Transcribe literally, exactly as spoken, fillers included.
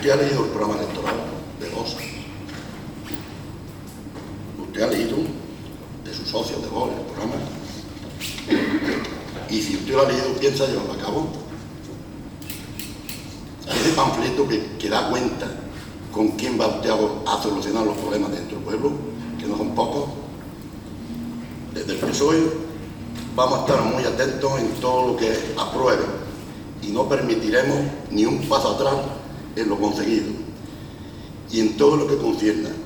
Usted ha leído el programa electoral de Vox. Usted ha leído de sus socios de Vox el programa. Y si usted lo ha leído, piensa llevarlo a cabo. Ese panfleto que, que da cuenta con quién va usted a, a solucionar los problemas dentro del pueblo, que no son pocos. Desde el P S O E vamos a estar muy atentos en todo lo que apruebe y no permitiremos ni un paso atrás en lo conseguido y en todo lo que concierna